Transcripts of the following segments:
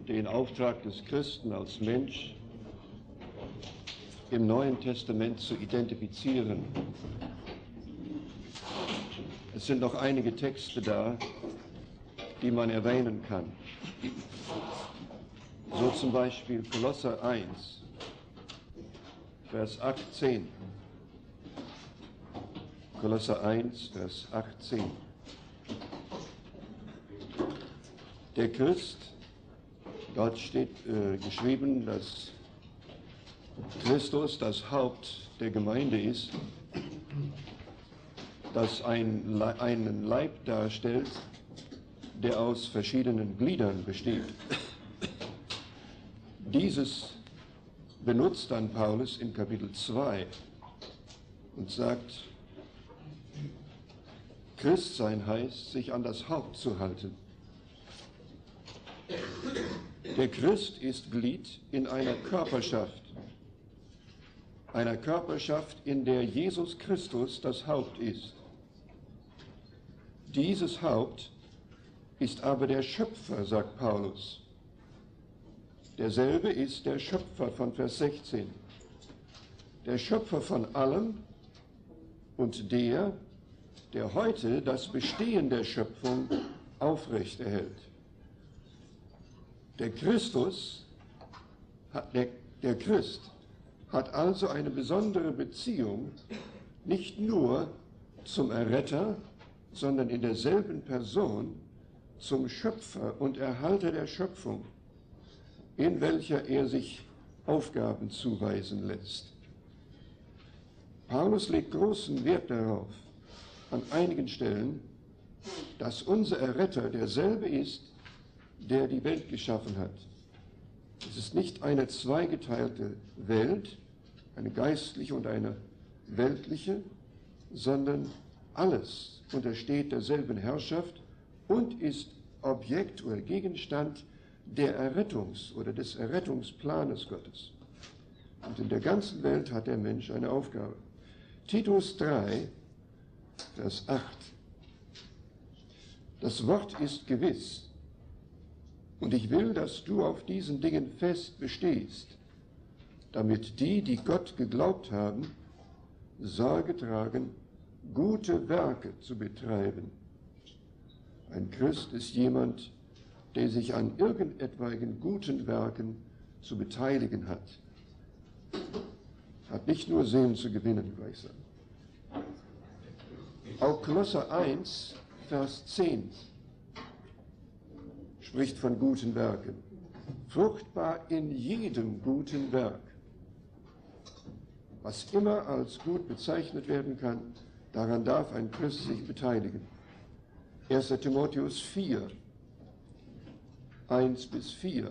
den Auftrag des Christen als Mensch im Neuen Testament zu identifizieren. Es sind noch einige Texte da, die man erwähnen kann. So zum Beispiel Kolosser 1, Vers 18. Kolosser 1, Vers 18. Der Christ, dort steht geschrieben, dass Christus das Haupt der Gemeinde ist, das einen Leib darstellt, der aus verschiedenen Gliedern besteht. Dieses benutzt dann Paulus in Kapitel 2 und sagt, Christsein heißt, sich an das Haupt zu halten. Der Christ ist Glied in einer Körperschaft, in der Jesus Christus das Haupt ist. Dieses Haupt ist aber der Schöpfer, sagt Paulus. Derselbe ist der Schöpfer von Vers 16. Der Schöpfer von allem und der heute das Bestehen der Schöpfung aufrechterhält. Der Christ hat also eine besondere Beziehung, nicht nur zum Erretter, sondern in derselben Person zum Schöpfer und Erhalter der Schöpfung, in welcher er sich Aufgaben zuweisen lässt. Paulus legt großen Wert darauf, an einigen Stellen, dass unser Erretter derselbe ist, der die Welt geschaffen hat. Es ist nicht eine zweigeteilte Welt, eine geistliche und eine weltliche, sondern alles untersteht derselben Herrschaft und ist Objekt oder Gegenstand der des Errettungsplanes Gottes. Und in der ganzen Welt hat der Mensch eine Aufgabe. Titus 3, Vers 8. Das Wort ist gewiss, und ich will, dass du auf diesen Dingen fest bestehst, damit die Gott geglaubt haben, Sorge tragen, gute Werke zu betreiben. Ein Christ ist jemand, der sich an irgendetwaigen guten Werken zu beteiligen hat. Hat nicht nur Seelen zu gewinnen, gleichsam. Auch Kolosser 1, Vers 10 spricht von guten Werken. Fruchtbar in jedem guten Werk. Was immer als gut bezeichnet werden kann, daran darf ein Christ sich beteiligen. 1. Timotheus 4, 1 bis 4.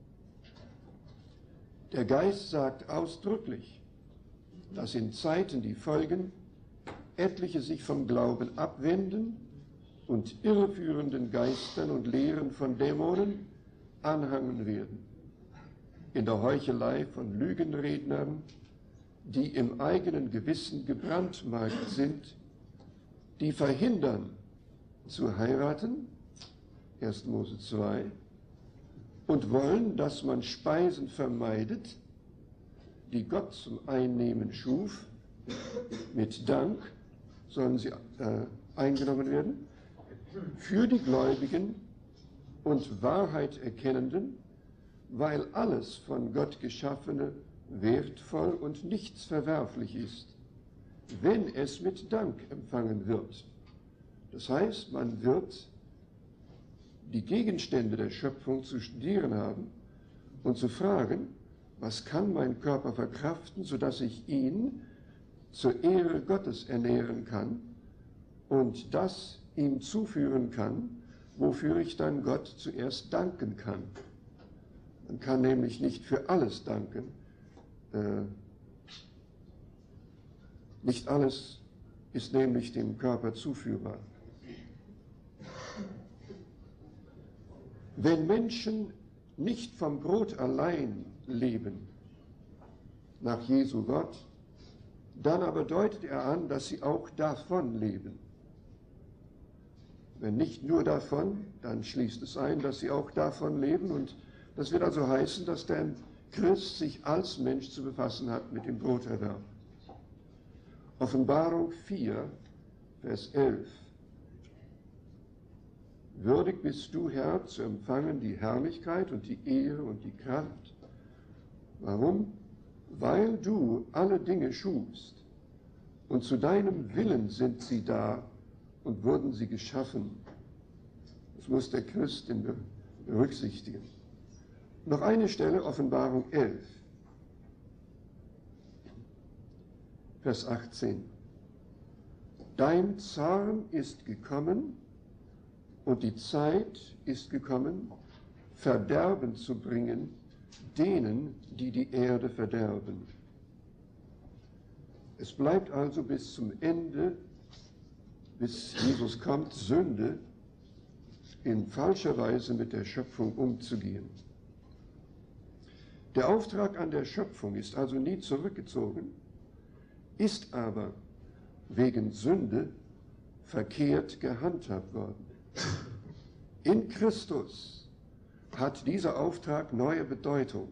Der Geist sagt ausdrücklich, dass in Zeiten, die folgen, etliche sich vom Glauben abwenden und irreführenden Geistern und Lehren von Dämonen anhangen werden. In der Heuchelei von Lügenrednern, die im eigenen Gewissen gebrandmarkt sind, die verhindern zu heiraten, 1. Mose 2, und wollen, dass man Speisen vermeidet, die Gott zum Einnehmen schuf. Mit Dank sollen sie eingenommen werden, für die Gläubigen und Wahrheit Erkennenden, weil alles von Gott Geschaffene wertvoll und nichts verwerflich ist, wenn es mit Dank empfangen wird. Das heißt, man wird die Gegenstände der Schöpfung zu studieren haben und zu fragen, was kann mein Körper verkraften, sodass ich ihn zur Ehre Gottes ernähren kann und das ihm zuführen kann, wofür ich dann Gott zuerst danken kann. Man kann nämlich nicht für alles danken. Nicht alles ist nämlich dem Körper zuführbar. Wenn Menschen nicht vom Brot allein leben, nach Jesu Wort, dann aber deutet er an, dass sie auch davon leben. Wenn nicht nur davon, dann schließt es ein, dass sie auch davon leben, und Das wird also heißen, dass der Christ sich als Mensch zu befassen hat mit dem Broterwerb. Offenbarung 4, Vers 11. Würdig bist du, Herr, zu empfangen die Herrlichkeit und die Ehre und die Kraft. Warum? Weil du alle Dinge schufst, und zu deinem Willen sind sie da und wurden sie geschaffen. Das muss der Christ berücksichtigen. Noch eine Stelle, Offenbarung 11, Vers 18. Dein Zorn ist gekommen und die Zeit ist gekommen, Verderben zu bringen denen, die die Erde verderben. Es bleibt also bis zum Ende, bis Jesus kommt, Sünde, in falscher Weise mit der Schöpfung umzugehen. Der Auftrag an der Schöpfung ist also nie zurückgezogen, ist aber wegen Sünde verkehrt gehandhabt worden. In Christus hat dieser Auftrag neue Bedeutung.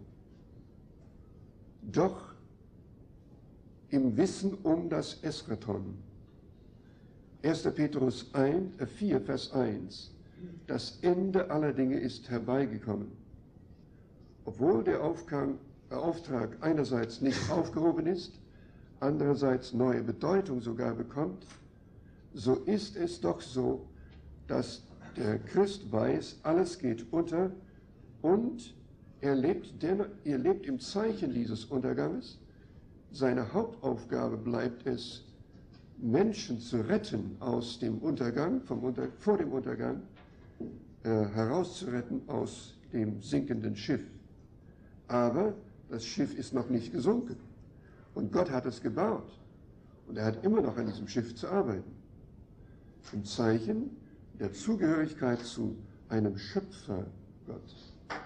Doch im Wissen um das Eschaton. 1. Petrus 4, Vers 1. Das Ende aller Dinge ist herbeigekommen. Obwohl der Auftrag einerseits nicht aufgehoben ist, andererseits neue Bedeutung sogar bekommt, so ist es doch so, dass der Christ weiß, alles geht unter und er lebt im Zeichen dieses Unterganges. Seine Hauptaufgabe bleibt es, Menschen zu retten aus dem Untergang, vor dem Untergang, herauszuretten aus dem sinkenden Schiff. Aber das Schiff ist noch nicht gesunken und Gott hat es gebaut und er hat immer noch an diesem Schiff zu arbeiten. Im Zeichen der Zugehörigkeit zu einem Schöpfer Gott.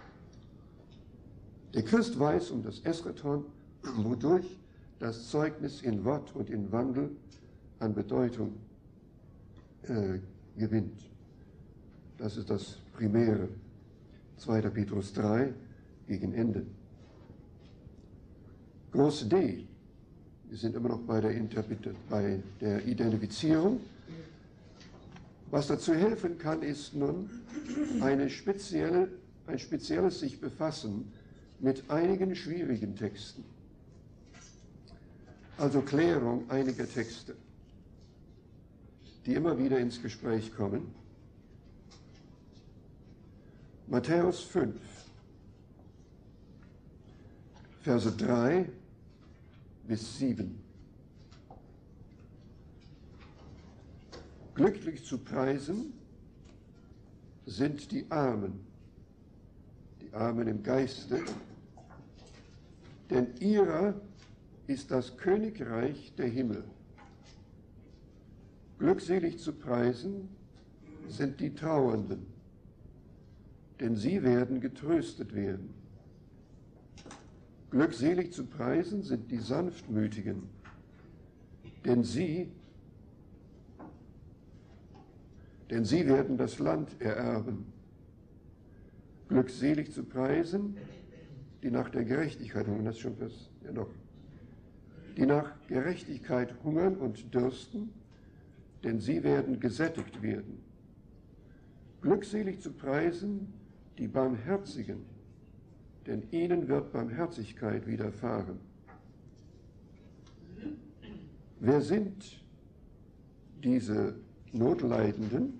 Der Christ weiß um das Eschaton, wodurch das Zeugnis in Wort und in Wandel an Bedeutung gewinnt. Das ist das Primäre. 2. Petrus 3 gegen Ende. Groß D. Wir sind immer noch bei der Identifizierung. Was dazu helfen kann, ist nun ein spezielles sich befassen mit einigen schwierigen Texten. Also Klärung einiger Texte, die immer wieder ins Gespräch kommen. Matthäus 5, Verse 3 bis 7. Glücklich zu preisen sind die Armen im Geiste, denn ihrer ist das Königreich der Himmel. Glückselig zu preisen sind die Trauernden, denn sie werden getröstet werden. Glückselig zu preisen sind die Sanftmütigen, denn sie werden das Land ererben. Glückselig zu preisen, die nach der Gerechtigkeit hungern, das ist schon was, ja doch, die nach Gerechtigkeit hungern und dürsten, denn sie werden gesättigt werden. Glückselig zu preisen, die Barmherzigen, denn ihnen wird Barmherzigkeit widerfahren. Wer sind diese Notleidenden,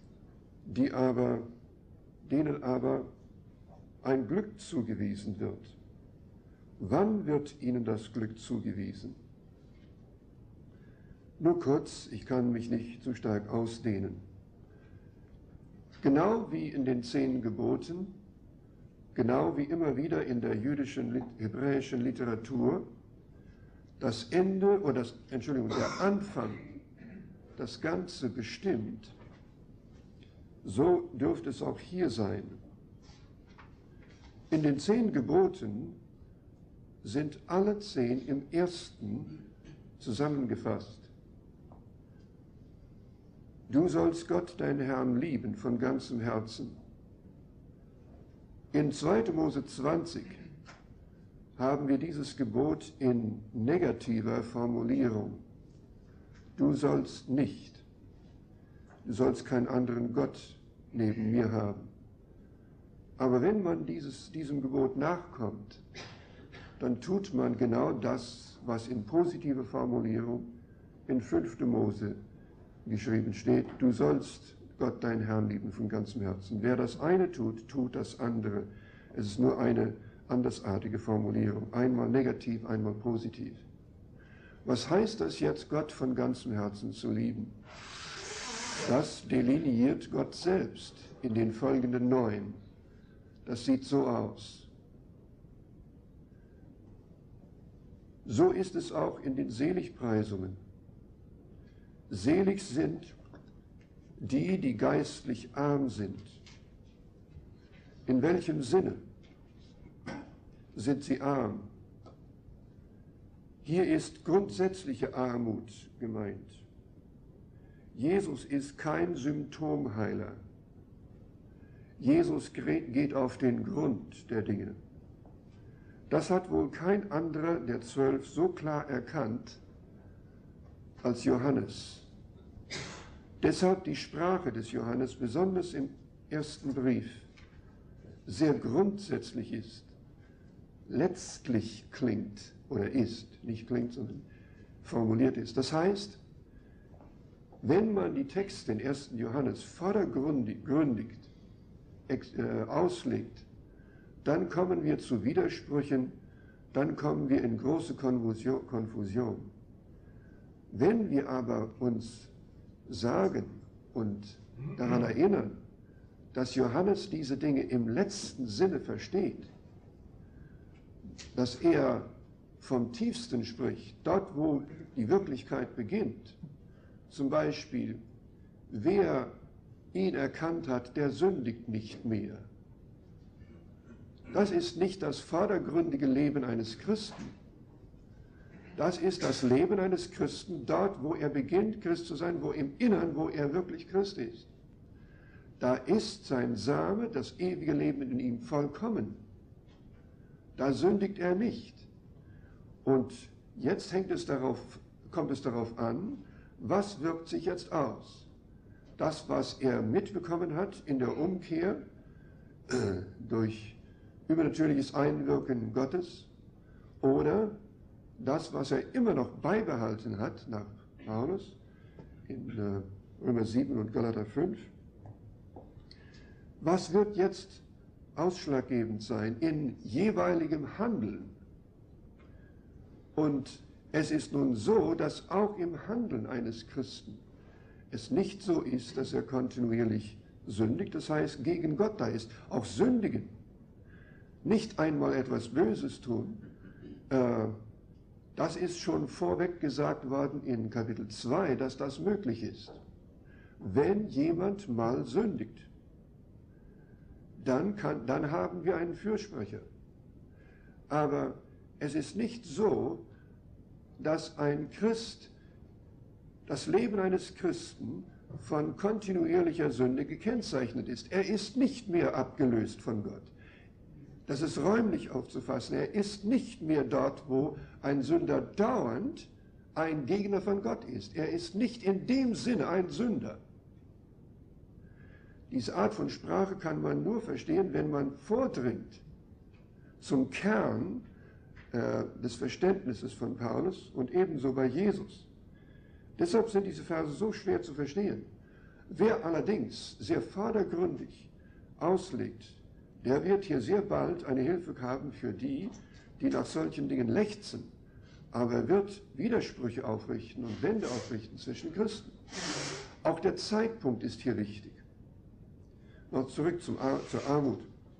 denen aber ein Glück zugewiesen wird? Wann wird ihnen das Glück zugewiesen? Nur kurz, ich kann mich nicht zu stark ausdehnen. Genau wie in den 10 Geboten, genau wie immer wieder in der jüdischen, hebräischen Literatur, das Ende oder der Anfang das Ganze bestimmt, so dürfte es auch hier sein. In den 10 Geboten sind alle 10 im ersten zusammengefasst. Du sollst Gott, deinen Herrn, lieben von ganzem Herzen. In 2. Mose 20 haben wir dieses Gebot in negativer Formulierung. Du sollst nicht. Du sollst keinen anderen Gott neben mir haben. Aber wenn man diesem Gebot nachkommt, dann tut man genau das, was in positiver Formulierung in 5. Mose geschrieben steht. Du sollst Gott, deinen Herrn, lieben von ganzem Herzen. Wer das eine tut, tut das andere. Es ist nur eine andersartige Formulierung. Einmal negativ, einmal positiv. Was heißt das jetzt, Gott von ganzem Herzen zu lieben? Das deliniert Gott selbst in den folgenden 9. Das sieht so aus. So ist es auch in den Seligpreisungen. Selig sind die, die geistlich arm sind. In welchem Sinne sind sie arm? Hier ist grundsätzliche Armut gemeint. Jesus ist kein Symptomheiler. Jesus geht auf den Grund der Dinge. Das hat wohl kein anderer der 12 so klar erkannt als Johannes. Deshalb die Sprache des Johannes, besonders im ersten Brief, sehr grundsätzlich ist, letztlich klingt oder ist, nicht klingt, sondern formuliert ist. Das heißt, wenn man die Texte in 1. Johannes vordergründig auslegt, dann kommen wir zu Widersprüchen, dann kommen wir in große Konfusion. Wenn wir aber uns sagen und daran erinnern, dass Johannes diese Dinge im letzten Sinne versteht, dass er vom Tiefsten spricht, dort wo die Wirklichkeit beginnt, zum Beispiel, wer ihn erkannt hat, der sündigt nicht mehr. Das ist nicht das vordergründige Leben eines Christen. Das ist das Leben eines Christen dort, wo er beginnt, Christ zu sein, wo im Innern, wo er wirklich Christ ist. Da ist sein Same, das ewige Leben in ihm, vollkommen. Da sündigt er nicht. Und jetzt kommt es darauf an, was wirkt sich jetzt aus? Das, was er mitbekommen hat in der Umkehr durch übernatürliches Einwirken Gottes, oder das, was er immer noch beibehalten hat nach Paulus in Römer 7 und Galater 5. Was wird jetzt ausschlaggebend sein in jeweiligem Handeln? Und es ist nun so, dass auch im Handeln eines Christen es nicht so ist, dass er kontinuierlich sündigt, das heißt gegen Gott da ist. Auch sündigen, nicht einmal etwas Böses tun, das ist schon vorweg gesagt worden in Kapitel 2, dass das möglich ist. Wenn jemand mal sündigt, dann haben wir einen Fürsprecher. Aber es ist nicht so, dass ein Christ, das Leben eines Christen von kontinuierlicher Sünde gekennzeichnet ist. Er ist nicht mehr abgelöst von Gott. Das ist räumlich aufzufassen. Er ist nicht mehr dort, wo ein Sünder dauernd ein Gegner von Gott ist. Er ist nicht in dem Sinne ein Sünder. Diese Art von Sprache kann man nur verstehen, wenn man vordringt zum Kern des Verständnisses von Paulus und ebenso bei Jesus. Deshalb sind diese Verse so schwer zu verstehen. Wer allerdings sehr vordergründig auslegt, der wird hier sehr bald eine Hilfe haben für die, die nach solchen Dingen lechzen. Aber er wird Widersprüche aufrichten und Wände aufrichten zwischen Christen. Auch der Zeitpunkt ist hier wichtig. Noch zurück zur Armut.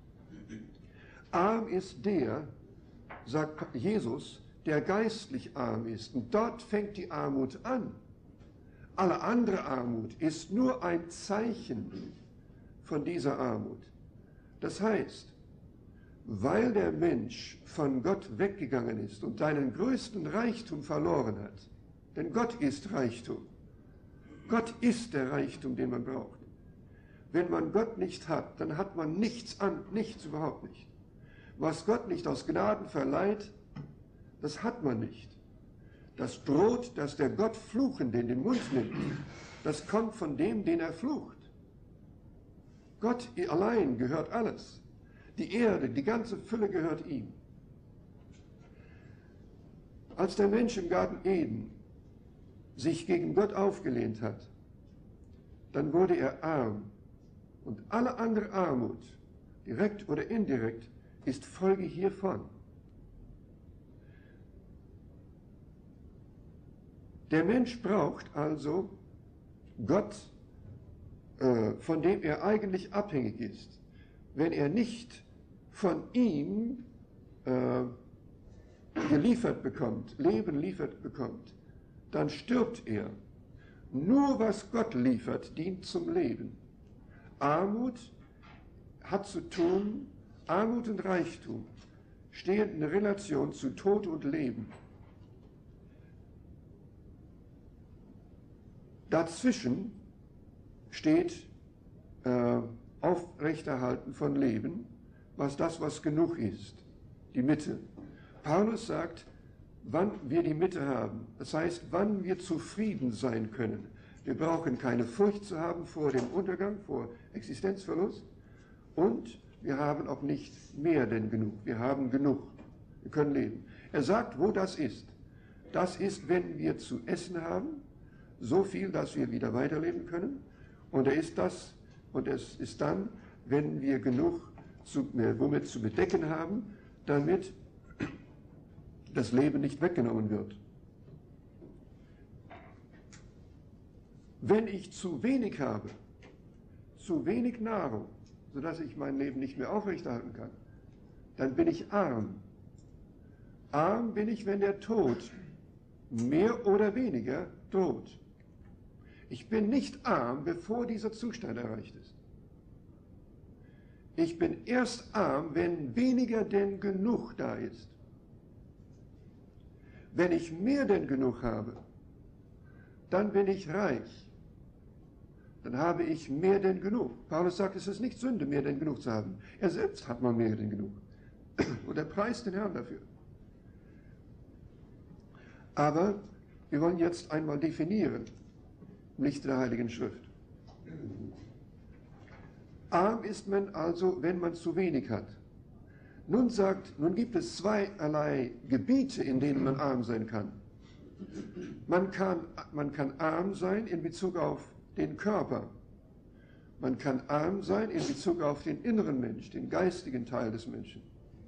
Arm ist der, sagt Jesus, der geistlich arm ist. Und dort fängt die Armut an. Alle andere Armut ist nur ein Zeichen von dieser Armut. Das heißt, weil der Mensch von Gott weggegangen ist und seinen größten Reichtum verloren hat, denn Gott ist Reichtum. Gott ist der Reichtum, den man braucht. Wenn man Gott nicht hat, dann hat man nichts überhaupt nicht. Was Gott nicht aus Gnaden verleiht, das hat man nicht. Das Brot, das der Gott Fluchende in den Mund nimmt, das kommt von dem, den er flucht. Gott allein gehört alles. Die Erde, die ganze Fülle gehört ihm. Als der Mensch im Garten Eden sich gegen Gott aufgelehnt hat, dann wurde er arm. Und alle andere Armut, direkt oder indirekt, ist Folge hiervon. Der Mensch braucht also Gott, von dem er eigentlich abhängig ist. Wenn er nicht von ihm geliefert bekommt, Leben liefert bekommt, dann stirbt er. Nur was Gott liefert, dient zum Leben. Armut hat zu tun, Armut und Reichtum stehen in Relation zu Tod und Leben. Dazwischen steht Aufrechterhalten von Leben, was genug ist, die Mitte. Paulus sagt, wann wir die Mitte haben, das heißt, wann wir zufrieden sein können. Wir brauchen keine Furcht zu haben vor dem Untergang, vor Existenzverlust, und wir haben auch nicht mehr denn genug. Wir haben genug. Wir können leben. Er sagt, wo das ist. Das ist, wenn wir zu essen haben, so viel, dass wir wieder weiterleben können. Und es ist dann, wenn wir genug womit zu bedecken haben, damit das Leben nicht weggenommen wird. Wenn ich zu wenig habe, zu wenig Nahrung, sodass ich mein Leben nicht mehr aufrechterhalten kann, dann bin ich arm. Arm bin ich, wenn der Tod mehr oder weniger droht. Ich bin nicht arm, bevor dieser Zustand erreicht ist. Ich bin erst arm, wenn weniger denn genug da ist. Wenn ich mehr denn genug habe, dann bin ich reich. Dann habe ich mehr denn genug. Paulus sagt, es ist nicht Sünde, mehr denn genug zu haben. Er selbst hat mal mehr denn genug. Und er preist den Herrn dafür. Aber wir wollen jetzt einmal definieren, im Lichte der Heiligen Schrift. Arm ist man also, wenn man zu wenig hat. Nun gibt es zweierlei Gebiete, in denen man arm sein kann. Man kann arm sein in Bezug auf den Körper. Man kann arm sein in Bezug auf den inneren Mensch, den geistigen Teil des Menschen.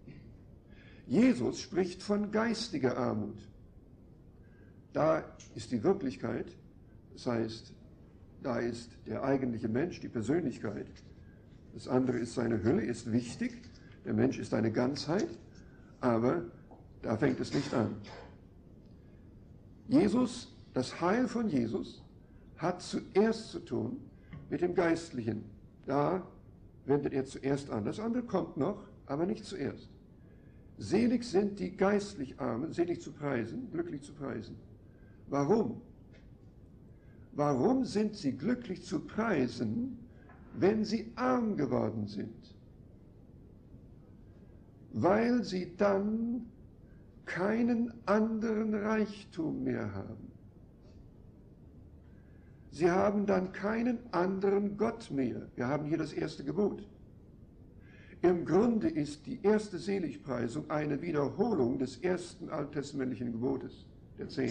Jesus spricht von geistiger Armut. Da ist die Wirklichkeit, das heißt, da ist der eigentliche Mensch, die Persönlichkeit. Das andere ist seine Hülle, ist wichtig. Der Mensch ist eine Ganzheit, aber da fängt es nicht an. Das Heil von Jesus hat zuerst zu tun mit dem Geistlichen. Da wendet er zuerst an. Das andere kommt noch, aber nicht zuerst. Selig sind die geistlich Armen, selig zu preisen, glücklich zu preisen. Warum? Warum sind sie glücklich zu preisen, wenn sie arm geworden sind? Weil sie dann keinen anderen Reichtum mehr haben. Sie haben dann keinen anderen Gott mehr. Wir haben hier das erste Gebot. Im Grunde ist die erste Seligpreisung eine Wiederholung des ersten alttestamentlichen Gebotes, der 10.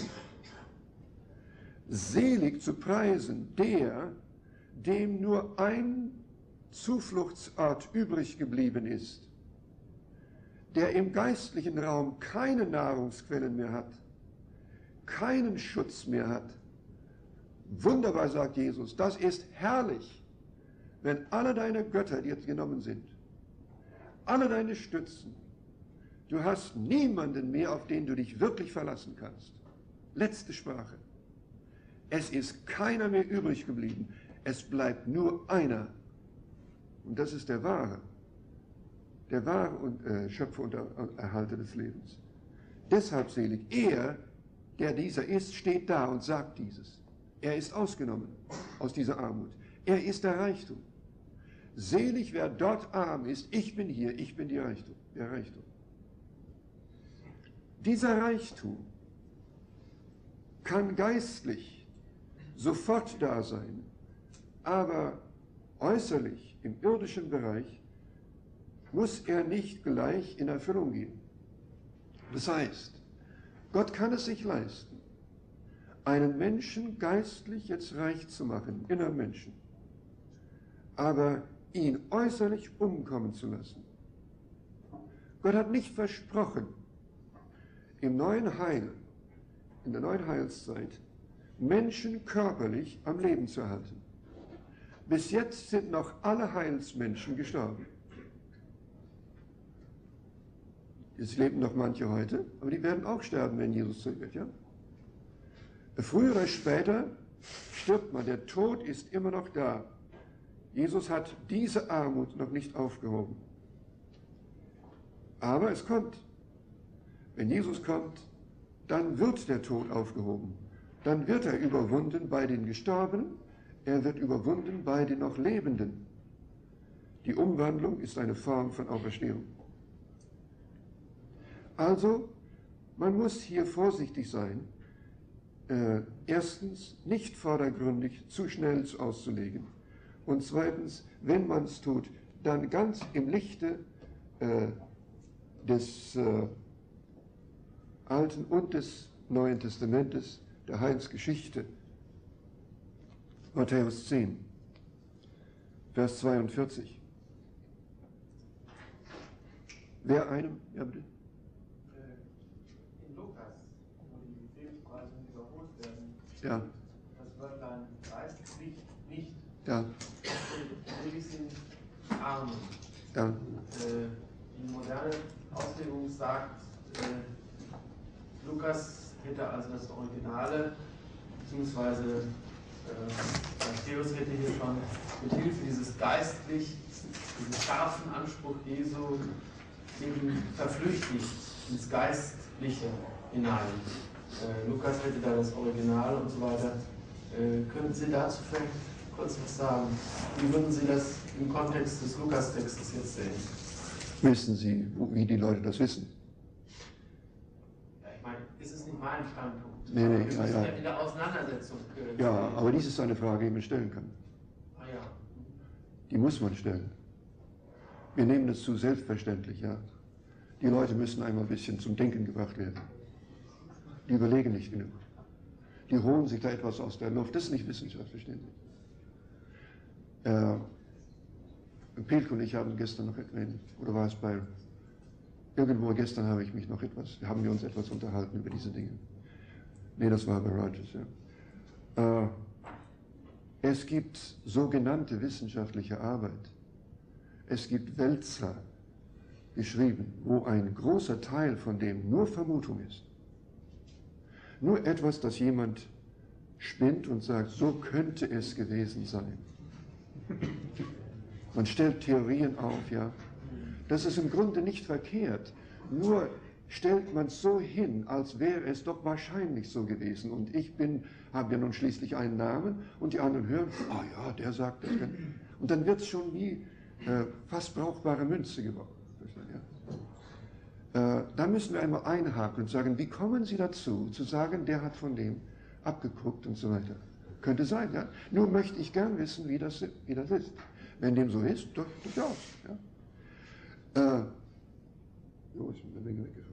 Selig zu preisen, dem nur ein Zufluchtsort übrig geblieben ist, der im geistlichen Raum keine Nahrungsquellen mehr hat, keinen Schutz mehr hat. Wunderbar, sagt Jesus, das ist herrlich, wenn alle deine Götter dir genommen sind, alle deine Stützen. Du hast niemanden mehr, auf den du dich wirklich verlassen kannst. Letzte Sprache. Es ist keiner mehr übrig geblieben. Es bleibt nur einer. Und das ist der wahre Schöpfer und Erhalter des Lebens. Deshalb selig. Er, der dieser ist, steht da und sagt dieses. Er ist ausgenommen aus dieser Armut. Er ist der Reichtum. selig wer dort arm ist, ich bin hier, ich bin der Reichtum. Dieser Reichtum kann geistlich sofort da sein, aber äußerlich im irdischen Bereich muss er nicht gleich in Erfüllung gehen. Das heißt, Gott kann es sich leisten, einen Menschen geistlich jetzt reich zu machen, inneren Menschen, aber ihn äußerlich umkommen zu lassen. Gott hat nicht versprochen, im neuen Heil, in der neuen Heilszeit, Menschen körperlich am Leben zu erhalten. Bis jetzt sind noch alle Heilsmenschen gestorben. Es leben noch manche heute, aber die werden auch sterben, wenn Jesus zurückkommt. Ja? Früher oder später stirbt man. Der Tod ist immer noch da. Jesus hat diese Armut noch nicht aufgehoben. Aber es kommt. Wenn Jesus kommt, dann wird der Tod aufgehoben. Dann wird er überwunden bei den Gestorbenen. Er wird überwunden bei den noch Lebenden. Die Umwandlung ist eine Form von Auferstehung. Also, man muss hier vorsichtig sein, erstens nicht vordergründig zu schnell auszulegen und zweitens, wenn man es tut, dann ganz im Lichte des Alten und des Neuen Testamentes, der Heilsgeschichte. Matthäus 10, Vers 42. Wer einem, ja bitte? In Lukas, wo die Seligpreisungen überholt werden, Ja. das Wörtlein geistlich nicht. Ja. Selig sind Arme. Ja. Die moderne Auslegung sagt, Lukas hätte also das Originale, beziehungsweise Matthäus hätte hier schon mit Hilfe dieses geistlich, diesen scharfen Anspruch Jesu eben verflüchtigt ins Geistliche hinein. Lukas hätte da das Original und so weiter. Könnten Sie dazu vielleicht kurz was sagen? Wie würden Sie das im Kontext des Lukas-Textes jetzt sehen? Wissen Sie, wie die Leute das wissen? Ja, ich meine, ist es nicht mein Standpunkt? Nee, Wir müssen ja. in der Auseinandersetzung. Ja, aber dies ist eine Frage, die man stellen kann. Ah ja. Die muss man stellen. Wir nehmen es zu selbstverständlich, ja. Die Leute müssen einmal ein bisschen zum Denken gebracht werden. Die überlegen nicht genug. Die holen sich da etwas aus der Luft. Das ist nicht Wissenschaft, verstehen Sie. Pilk und ich haben gestern noch oder war es bei, irgendwo gestern haben wir uns etwas unterhalten über diese Dinge. Nee, das war bei Rogers, ja. Es gibt sogenannte wissenschaftliche Arbeit. Es gibt Wälzer geschrieben, wo ein großer Teil von dem nur Vermutung ist. Nur etwas, das jemand spinnt und sagt, so könnte es gewesen sein. Man stellt Theorien auf, ja. Das ist im Grunde nicht verkehrt. Nur stellt man es so hin, als wäre es doch wahrscheinlich so gewesen. Und habe ja nun schließlich einen Namen und die anderen hören, ah ja, der sagt das. Und dann wird es schon wie fast brauchbare Münze geworden. Ja. Da müssen wir einmal einhaken und sagen, wie kommen Sie dazu, zu sagen, der hat von dem abgeguckt und so weiter. Könnte sein, ja. Nur möchte ich gern wissen, wie das ist. Wenn dem so ist, durchaus. Ja. Jo, ist eine Menge weggefahren.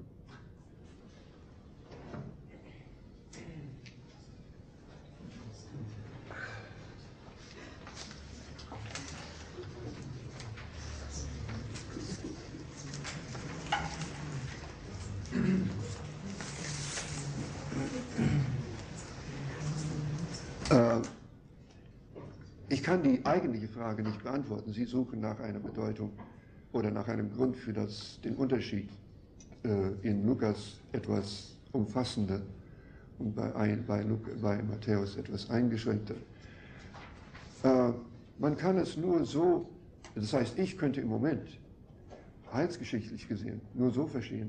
Ich kann die eigentliche Frage nicht beantworten. Sie suchen nach einer Bedeutung oder nach einem Grund für den Unterschied in Lukas etwas umfassender und bei Matthäus etwas eingeschränkter. Man kann es nur so, das heißt, ich könnte im Moment, heilsgeschichtlich gesehen, nur so verstehen,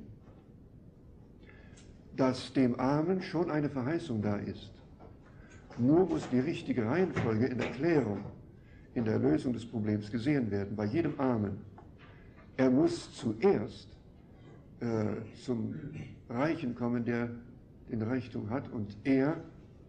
dass dem Armen schon eine Verheißung da ist. Nur muss die richtige Reihenfolge in Erklärung in der Lösung des Problems gesehen werden, bei jedem Armen. Er muss zuerst zum Reichen kommen, der den Reichtum hat, und er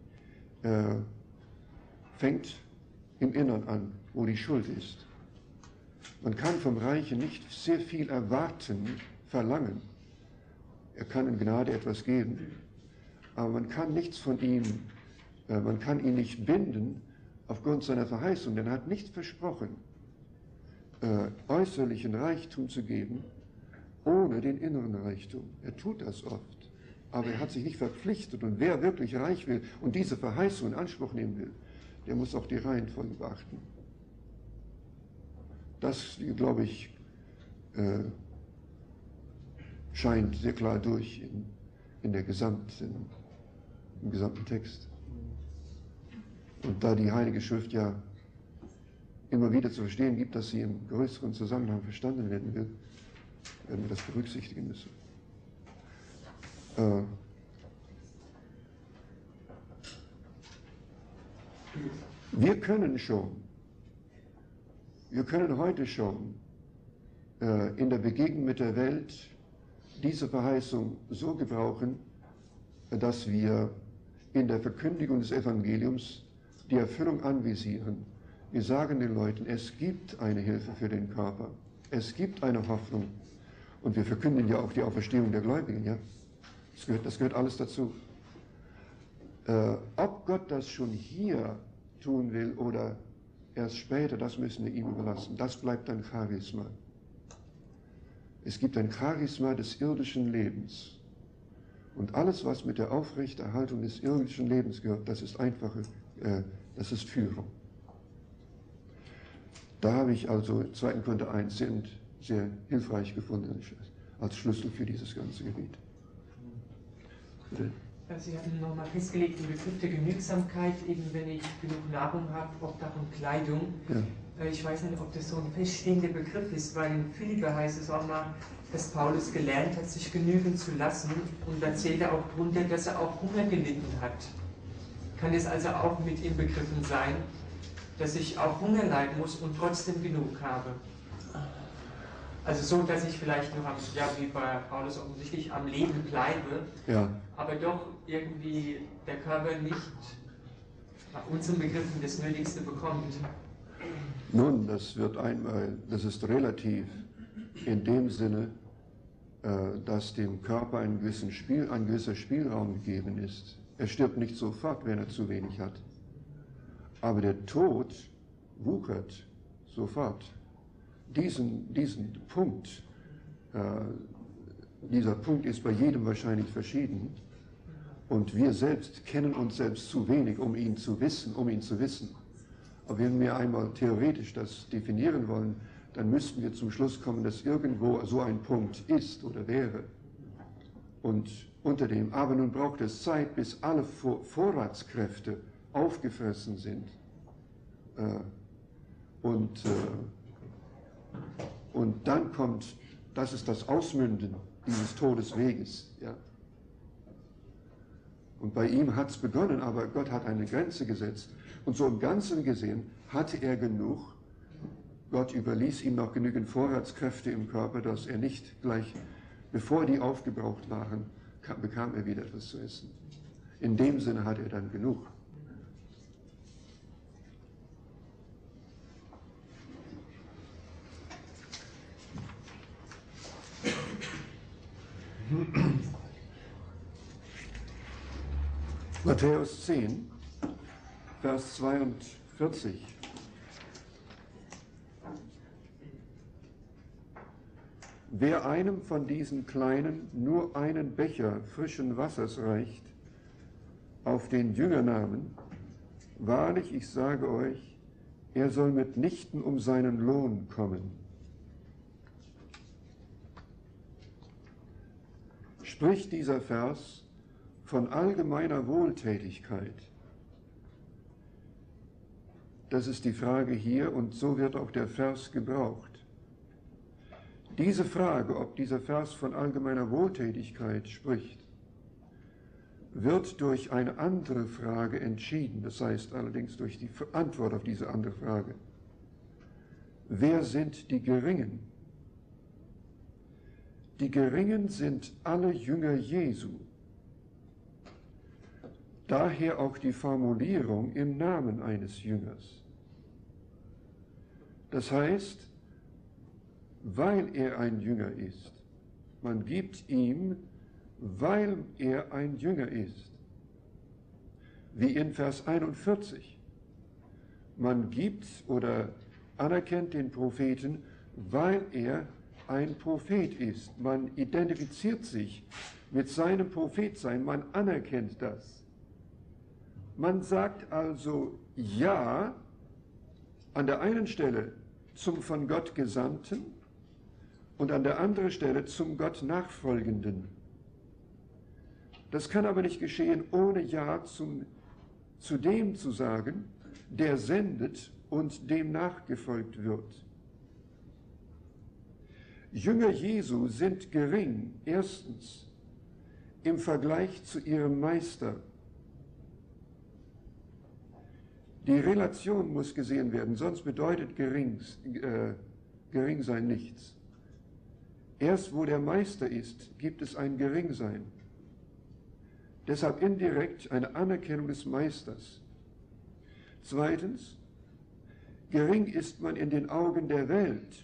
fängt im Innern an, wo die Schuld ist. Man kann vom Reichen nicht sehr viel erwarten, verlangen. Er kann in Gnade etwas geben, aber man kann nichts von ihm, man kann ihn nicht binden aufgrund seiner Verheißung, denn er hat nicht versprochen, äußerlichen Reichtum zu geben, ohne den inneren Reichtum. Er tut das oft, aber er hat sich nicht verpflichtet, und wer wirklich reich will und diese Verheißung in Anspruch nehmen will, der muss auch die Reihenfolge beachten. Das, glaube ich, scheint sehr klar durch im gesamten Text. Und da die Heilige Schrift ja immer wieder zu verstehen gibt, dass sie im größeren Zusammenhang verstanden werden will, werden wir das berücksichtigen müssen. Wir können heute schon in der Begegnung mit der Welt diese Verheißung so gebrauchen, dass wir in der Verkündigung des Evangeliums die Erfüllung anvisieren. Wir sagen den Leuten, es gibt eine Hilfe für den Körper, es gibt eine Hoffnung, und wir verkünden ja auch die Auferstehung der Gläubigen. Ja? Das gehört alles dazu. Ob Gott das schon hier tun will oder erst später, das müssen wir ihm überlassen. Das bleibt ein Charisma. Es gibt ein Charisma des irdischen Lebens. Und alles, was mit der Aufrechterhaltung des irdischen Lebens gehört, das ist das ist Führung. Da habe ich also 2. Korinther 1 sehr hilfreich gefunden als Schlüssel für dieses ganze Gebiet. Bitte? Sie hatten nochmal festgelegt, den Begriff der Genügsamkeit, eben wenn ich genug Nahrung habe, Obdach und Kleidung. Ja. Ich weiß nicht, ob das so ein feststehender Begriff ist, weil in Philipper heißt es auch mal, dass Paulus gelernt hat, sich genügen zu lassen, und da zählt er auch drunter, dass er auch Hunger gelitten hat. Kann es also auch mit inbegriffen sein, dass ich auch Hunger leiden muss und trotzdem genug habe? Also so, dass ich vielleicht noch, wie bei Paulus offensichtlich, am Leben bleibe, ja, aber doch irgendwie der Körper nicht nach unseren Begriffen das Nötigste bekommt. Nun, das ist relativ in dem Sinne, dass dem Körper ein gewisser Spielraum gegeben ist. Er stirbt nicht sofort, wenn er zu wenig hat. Aber der Tod wuchert sofort. Diesen Punkt, dieser Punkt ist bei jedem wahrscheinlich verschieden. Und wir selbst kennen uns selbst zu wenig, um ihn zu wissen. Aber wenn wir einmal theoretisch das definieren wollen, dann müssten wir zum Schluss kommen, dass irgendwo so ein Punkt ist oder wäre. Und unter dem, aber nun braucht es Zeit, bis alle Vorratskräfte aufgefressen sind. Und dann kommt, das ist das Ausmünden dieses Todesweges. Ja. Und bei ihm hat es begonnen, aber Gott hat eine Grenze gesetzt. Und so im Ganzen gesehen hatte er genug. Gott überließ ihm noch genügend Vorratskräfte im Körper, dass er nicht gleich, bevor die aufgebraucht waren, bekam er wieder etwas zu essen. In dem Sinne hatte er dann genug. Matthäus 10, Vers 42. Wer einem von diesen Kleinen nur einen Becher frischen Wassers reicht, auf den Jüngernamen, wahrlich, ich sage euch, er soll mitnichten um seinen Lohn kommen. Spricht dieser Vers von allgemeiner Wohltätigkeit? Das ist die Frage hier, und so wird auch der Vers gebraucht. Diese Frage, ob dieser Vers von allgemeiner Wohltätigkeit spricht, wird durch eine andere Frage entschieden, das heißt allerdings durch die Antwort auf diese andere Frage. wer sind die Geringen? Die Geringen sind alle Jünger Jesu. Daher auch die Formulierung im Namen eines Jüngers. Das heißt, weil er ein Jünger ist. Man gibt ihm, weil er ein Jünger ist. Wie in Vers 41. Man gibt oder anerkennt den Propheten, weil er ein Prophet ist. Man identifiziert sich mit seinem Prophetsein, man anerkennt das. Man sagt also Ja an der einen Stelle zum von Gott Gesandten und an der anderen Stelle zum Gott Nachfolgenden. Das kann aber nicht geschehen, ohne Ja zu dem zu sagen, der sendet und dem nachgefolgt wird. Jünger Jesu sind gering, erstens, im Vergleich zu ihrem Meister. Die Relation muss gesehen werden, sonst bedeutet gering sein nichts. Erst wo der Meister ist, gibt es ein Geringsein. Deshalb indirekt eine Anerkennung des Meisters. Zweitens, gering ist man in den Augen der Welt,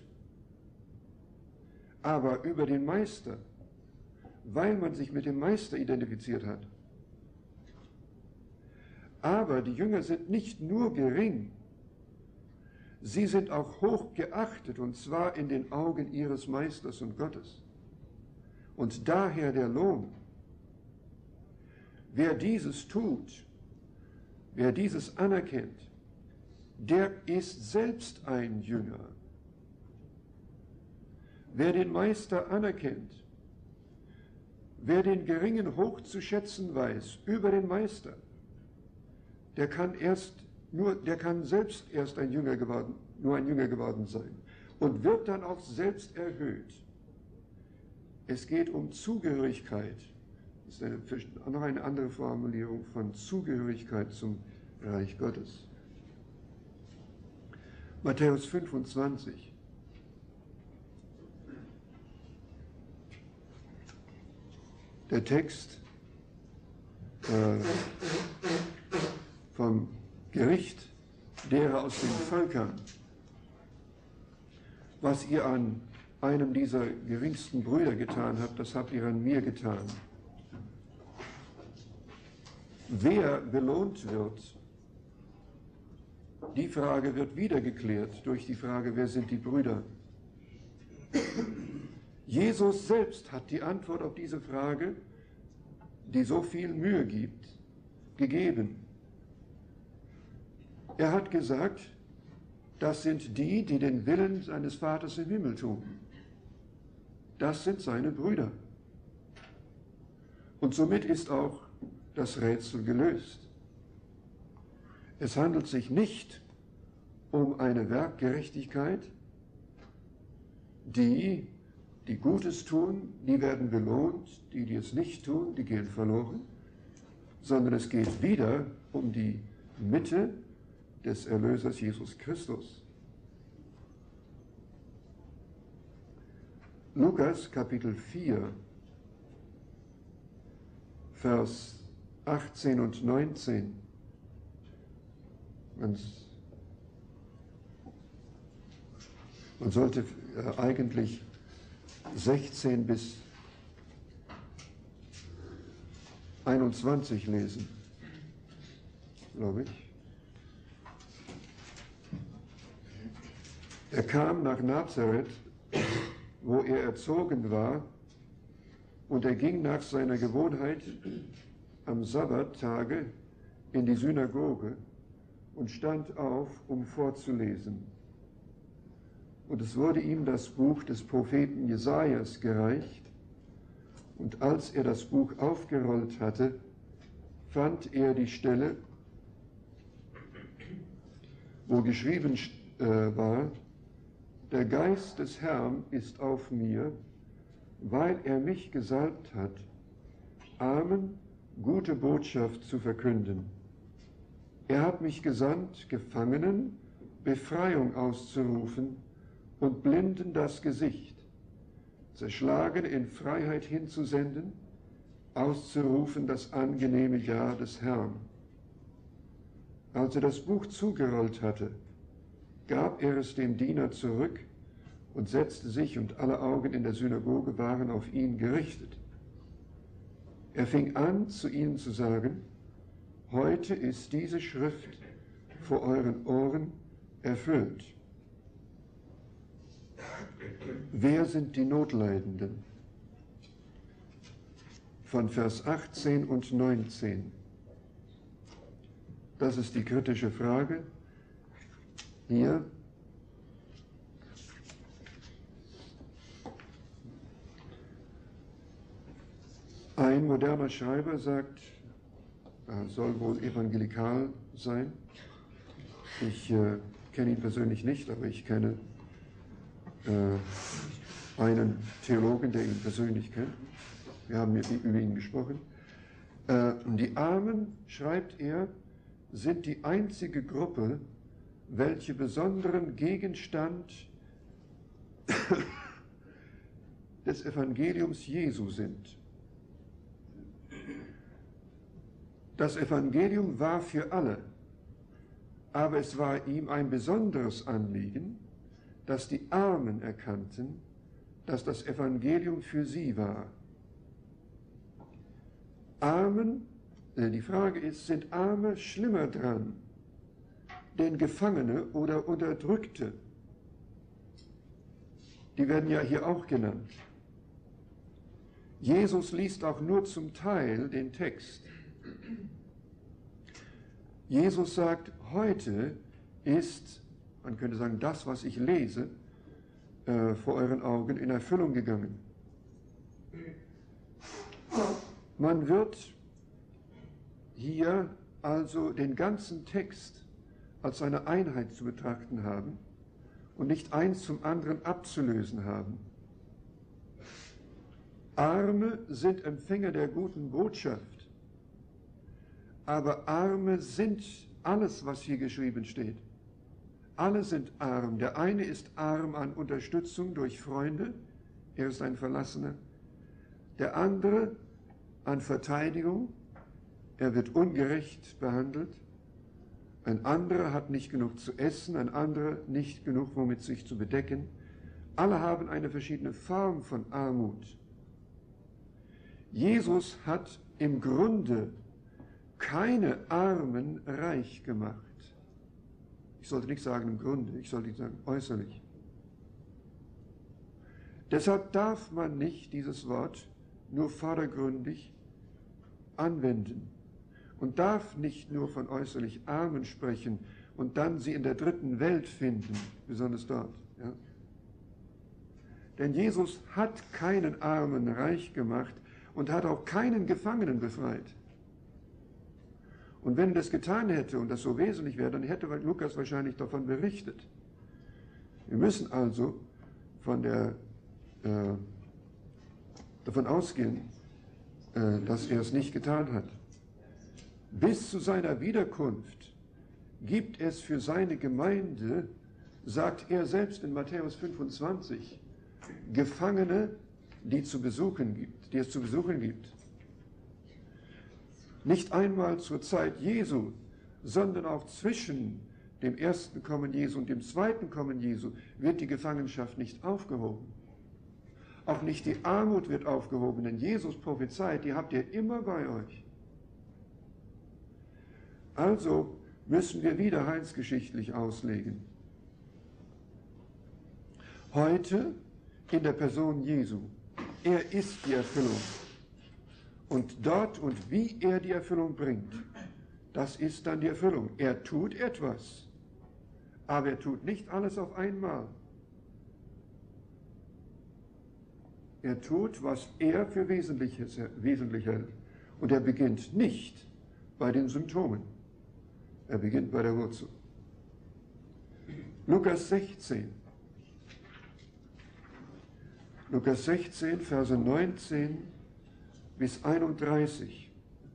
aber über den Meister, weil man sich mit dem Meister identifiziert hat. Aber die Jünger sind nicht nur gering, sie sind auch hoch geachtet, und zwar in den Augen ihres Meisters und Gottes. Und daher der Lohn. Wer dieses tut, wer dieses anerkennt, der ist selbst ein Jünger. Wer den Meister anerkennt, wer den Geringen hoch zu schätzen weiß über den Meister, der kann selbst erst ein Jünger geworden sein und wird dann auch selbst erhöht. Es geht um Zugehörigkeit. Das ist noch eine andere Formulierung von Zugehörigkeit zum Reich Gottes. Matthäus 25. Der Text vom Gericht derer aus den Völkern. Was ihr an einem dieser geringsten Brüder getan habt, das habt ihr an mir getan. Wer belohnt wird, die Frage wird wieder geklärt durch die Frage, wer sind die Brüder? Jesus selbst hat die Antwort auf diese Frage, die so viel Mühe gibt, gegeben. Er hat gesagt, das sind die, die den Willen seines Vaters im Himmel tun. Das sind seine Brüder. Und somit ist auch das Rätsel gelöst. Es handelt sich nicht um eine Werkgerechtigkeit. Die Gutes tun, die werden belohnt, die es nicht tun, die gehen verloren, sondern es geht wieder um die Mitte des Erlösers Jesus Christus. Lukas Kapitel 4, Vers 18 und 19. Man sollte eigentlich 16 bis 21 lesen, glaube ich. Er kam nach Nazareth, wo er erzogen war, und er ging nach seiner Gewohnheit am Sabbattage in die Synagoge und stand auf, um vorzulesen. Und es wurde ihm das Buch des Propheten Jesajas gereicht, und als er das Buch aufgerollt hatte, fand er die Stelle, wo geschrieben war: Der Geist des Herrn ist auf mir, weil er mich gesalbt hat, Armen gute Botschaft zu verkünden. Er hat mich gesandt, Gefangenen Befreiung auszurufen und Blinden das Gesicht, Zerschlagene in Freiheit hinzusenden, auszurufen das angenehme Ja des Herrn. Als er das Buch zugerollt hatte, gab er es dem Diener zurück und setzte sich, und alle Augen in der Synagoge waren auf ihn gerichtet. Er fing an, zu ihnen zu sagen: Heute ist diese Schrift vor euren Ohren erfüllt. Wer sind die Notleidenden? Von Vers 18 und 19. Das ist die kritische Frage. Hier. Ein moderner Schreiber sagt, er soll wohl evangelikal sein. Ich kenne ihn persönlich nicht, aber ich kenne einen Theologen, der ihn persönlich kennt. Wir haben über ihn gesprochen. Die Armen, schreibt er, sind die einzige Gruppe, welche besonderen Gegenstand des Evangeliums Jesu sind. Das Evangelium war für alle, aber es war ihm ein besonderes Anliegen, dass die Armen erkannten, dass das Evangelium für sie war. Armen, die Frage ist, sind Arme schlimmer dran, denn Gefangene oder Unterdrückte? Die werden ja hier auch genannt. Jesus liest auch nur zum Teil den Text. Jesus sagt, heute ist, man könnte sagen, das, was ich lese, vor euren Augen in Erfüllung gegangen. Man wird hier also den ganzen Text als eine Einheit zu betrachten haben und nicht eins zum anderen abzulösen haben. Arme sind Empfänger der guten Botschaft, aber Arme sind alles, was hier geschrieben steht. Alle sind arm. Der eine ist arm an Unterstützung durch Freunde, er ist ein Verlassener. Der andere an Verteidigung, er wird ungerecht behandelt. Ein anderer hat nicht genug zu essen, ein anderer nicht genug, womit sich zu bedecken. Alle haben eine verschiedene Form von Armut. Jesus hat im Grunde keine Armen reich gemacht. Ich sollte nicht sagen im Grunde, ich sollte sagen äußerlich. Deshalb darf man nicht dieses Wort nur vordergründig anwenden und darf nicht nur von äußerlich Armen sprechen und dann sie in der dritten Welt finden, besonders dort. Ja? Denn Jesus hat keinen Armen reich gemacht und hat auch keinen Gefangenen befreit. Und wenn er das getan hätte und das so wesentlich wäre, dann hätte Lukas wahrscheinlich davon berichtet. Wir müssen also davon ausgehen, dass er es nicht getan hat. Bis zu seiner Wiederkunft gibt es für seine Gemeinde, sagt er selbst in Matthäus 25, Gefangene, die es zu besuchen gibt. Nicht einmal zur Zeit Jesu, sondern auch zwischen dem ersten Kommen Jesu und dem zweiten Kommen Jesu wird die Gefangenschaft nicht aufgehoben. Auch nicht die Armut wird aufgehoben, denn Jesus prophezeit, die habt ihr immer bei euch. Also müssen wir wieder heilsgeschichtlich auslegen. Heute in der Person Jesu. Er ist die Erfüllung. Und dort und wie er die Erfüllung bringt, das ist dann die Erfüllung. Er tut etwas, aber er tut nicht alles auf einmal. Er tut, was er für wesentlich hält. Und er beginnt nicht bei den Symptomen. Er beginnt bei der Wurzel. Lukas 16. Lukas 16, Verse 19 bis 31.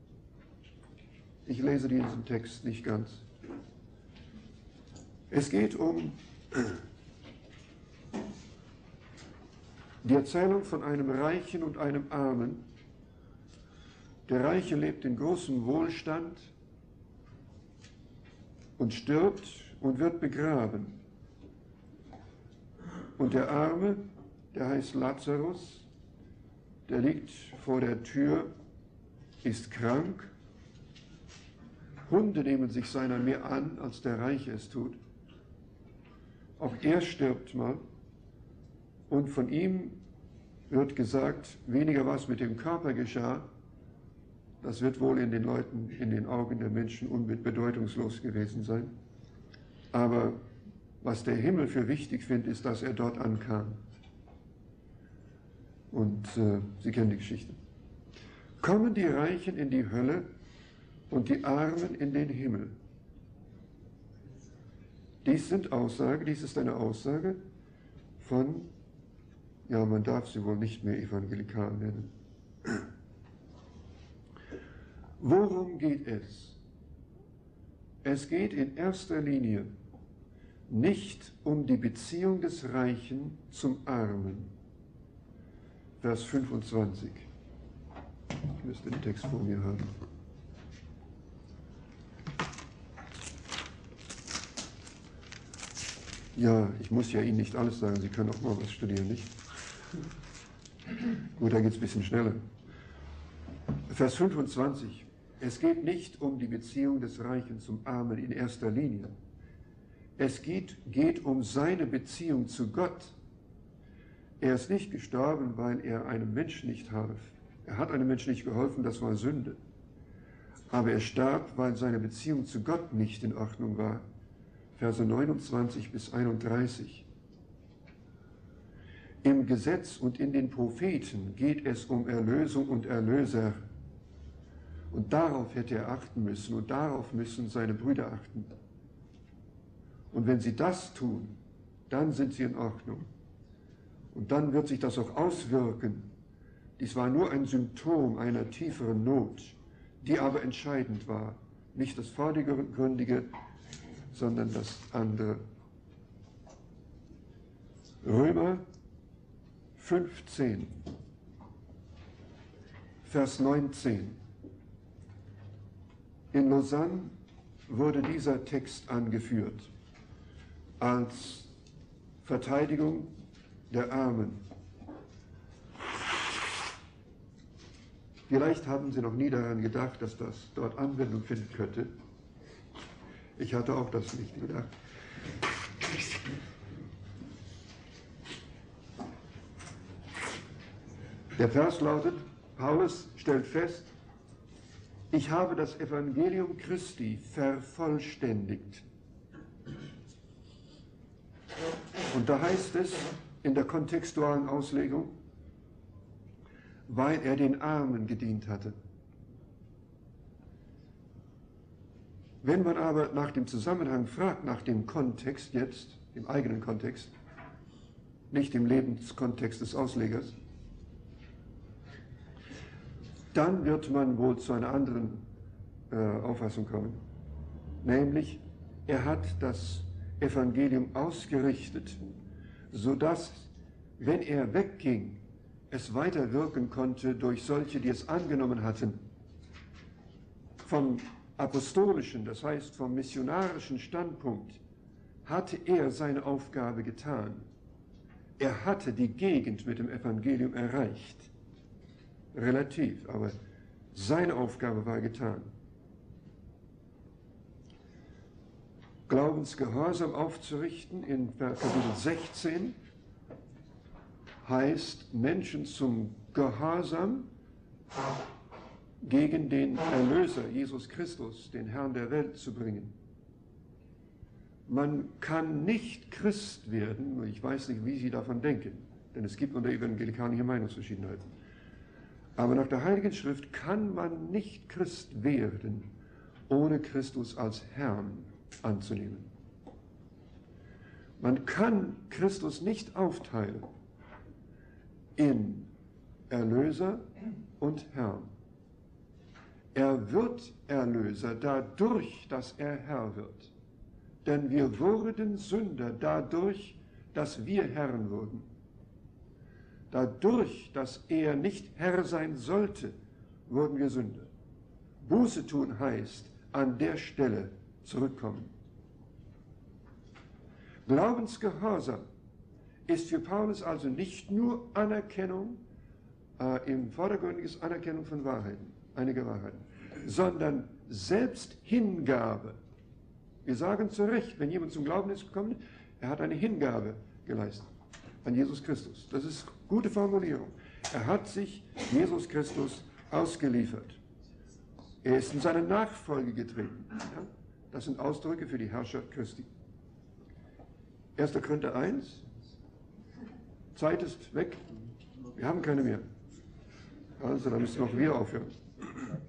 Ich lese diesen Text nicht ganz. Es geht um Die Erzählung von einem Reichen und einem Armen. Der Reiche lebt in großem Wohlstand und stirbt und wird begraben. Und der Arme, der heißt Lazarus, der liegt vor der Tür, ist krank. Hunde nehmen sich seiner mehr an, als der Reiche es tut. Auch er stirbt mal. Und von ihm wird gesagt, weniger was mit dem Körper geschah, das wird wohl in den Leuten, in den Augen der Menschen bedeutungslos gewesen sein. Aber was der Himmel für wichtig findet, ist, dass er dort ankam. Und Sie kennen die Geschichte. Kommen die Reichen in die Hölle und die Armen in den Himmel. Dies ist eine Aussage von, ja, man darf sie wohl nicht mehr evangelikal nennen. Worum geht es? Es geht in erster Linie nicht um die Beziehung des Reichen zum Armen. Vers 25. Ich müsste den Text vor mir haben. Ja, ich muss ja Ihnen nicht alles sagen, Sie können auch mal was studieren, nicht? Gut, da geht es ein bisschen schneller. Vers 25. Es geht nicht um die Beziehung des Reichen zum Armen in erster Linie. Es geht um seine Beziehung zu Gott. Er ist nicht gestorben, weil er einem Menschen nicht half. Er hat einem Menschen nicht geholfen, das war Sünde. Aber er starb, weil seine Beziehung zu Gott nicht in Ordnung war. Verse 29 bis 31. Im Gesetz und in den Propheten geht es um Erlösung und Erlöser. Und darauf hätte er achten müssen und darauf müssen seine Brüder achten. Und wenn sie das tun, dann sind sie in Ordnung. Und dann wird sich das auch auswirken. Dies war nur ein Symptom einer tieferen Not, die aber entscheidend war. Nicht das Vordergründige, sondern das andere. Römer 15, Vers 19. In Lausanne wurde dieser Text angeführt als Verteidigung der Armen. Vielleicht haben Sie noch nie daran gedacht, dass das dort Anwendung finden könnte. Ich hatte auch das nicht gedacht. Der Vers lautet, Paulus stellt fest, ich habe das Evangelium Christi vervollständigt. Und da heißt es in der kontextualen Auslegung, weil er den Armen gedient hatte. Wenn man aber nach dem Zusammenhang fragt, nach dem Kontext jetzt, im eigenen Kontext, nicht im Lebenskontext des Auslegers, dann wird man wohl zu einer anderen Auffassung kommen. Nämlich, er hat das Evangelium ausgerichtet, sodass, wenn er wegging, es weiter wirken konnte durch solche, die es angenommen hatten. Vom apostolischen, das heißt vom missionarischen Standpunkt, hatte er seine Aufgabe getan. Er hatte die Gegend mit dem Evangelium erreicht. Relativ, aber seine Aufgabe war getan. Glaubensgehorsam aufzurichten in Kapitel 16 heißt, Menschen zum Gehorsam gegen den Erlöser, Jesus Christus, den Herrn der Welt, zu bringen. Man kann nicht Christ werden, ich weiß nicht, wie Sie davon denken, denn es gibt unter Evangelikalen hier Meinungsverschiedenheiten. Aber nach der Heiligen Schrift kann man nicht Christ werden, ohne Christus als Herrn anzunehmen. Man kann Christus nicht aufteilen in Erlöser und Herrn. Er wird Erlöser dadurch, dass er Herr wird. Denn wir wurden Sünder dadurch, dass wir Herren wurden. Dadurch, dass er nicht Herr sein sollte, wurden wir Sünder. Buße tun heißt, an der Stelle zurückkommen. Glaubensgehorsam ist für Paulus also nicht nur Anerkennung, im Vordergrund ist Anerkennung von Wahrheiten, einiger Wahrheiten, sondern Selbsthingabe. Wir sagen zu Recht, wenn jemand zum Glauben ist gekommen, er hat eine Hingabe geleistet an Jesus Christus. Das ist eine gute Formulierung. Er hat sich Jesus Christus ausgeliefert. Er ist in seine Nachfolge getreten. Ja? Das sind Ausdrücke für die Herrschaft Christi. 1. Korinther 1. Zeit ist weg. Wir haben keine mehr. Also, da müssen auch wir aufhören.